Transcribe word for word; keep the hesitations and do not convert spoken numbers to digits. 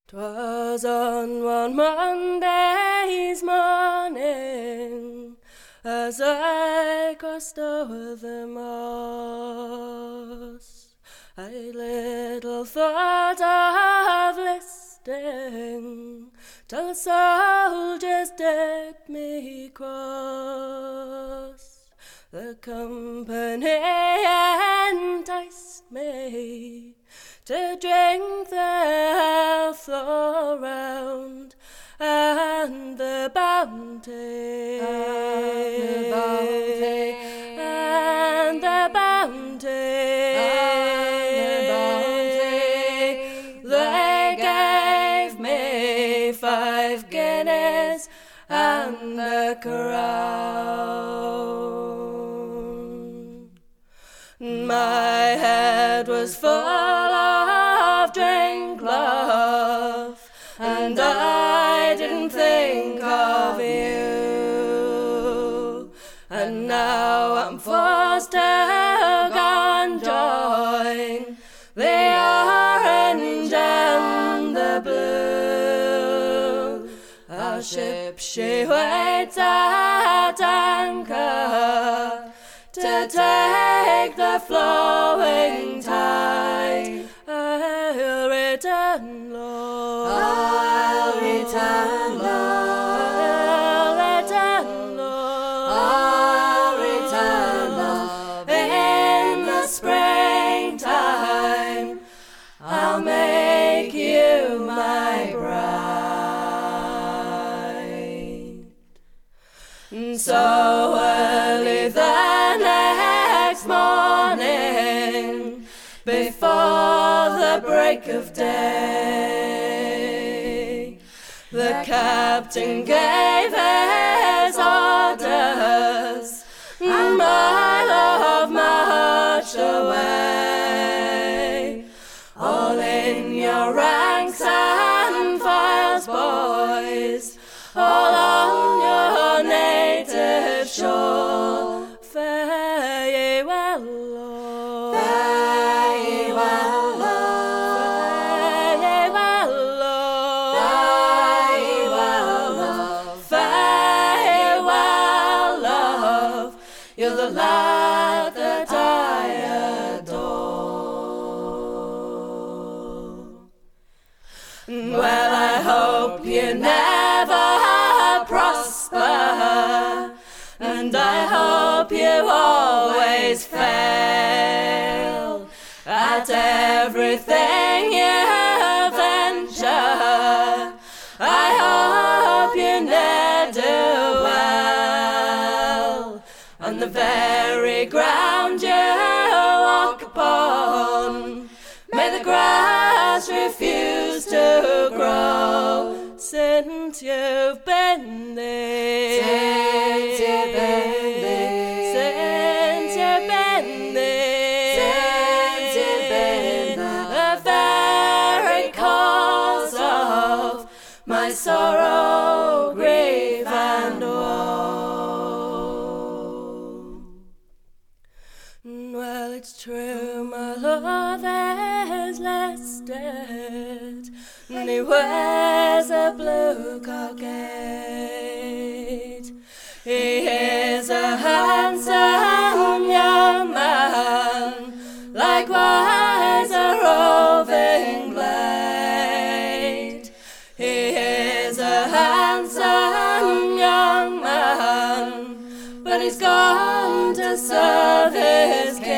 'Twas on one Monday's morning, as I crossed o'er the moss, I little thought of listening till the soldiers did me cross. The company enticed me to drink the health all round, and the bounty, and the bounty, and the bounty, and the bounty. They gave me five guineas and the crown. My head was full of drink, love, and I didn't think of you. And now I'm forced to go and join the orange and the blue. Our ship, she waits at anchor to take the flowing tide. I'll return, Lord. I'll return, Lord. I'll return, Lord. I'll return, Lord. In the springtime, I'll make you my bride. So early the next morning, before the break of day, the captain gave his orders, and my love marched away. All in your ranks and files, boys, all on your native shore. Fare ye well, Lord. Fare ye well, Fare ye well, Lord. Fare ye well, love. Fare ye well, love. You're the lad that I adore. Well, I hope you never prosper, and I hope you always fail at everything you venture. I hope you ne'er do well on the very ground you walk upon. May the grass refuse to grow since you've been there. Since you've been there. Since you've been there. Since you've been there. The very cause of my sorrow, grief, and woe. Well, it's true, my love is less dead, and he wears a blue cockade. He is a handsome young man, likewise a roving blade. He is a handsome young man, but he's gone to serve his king.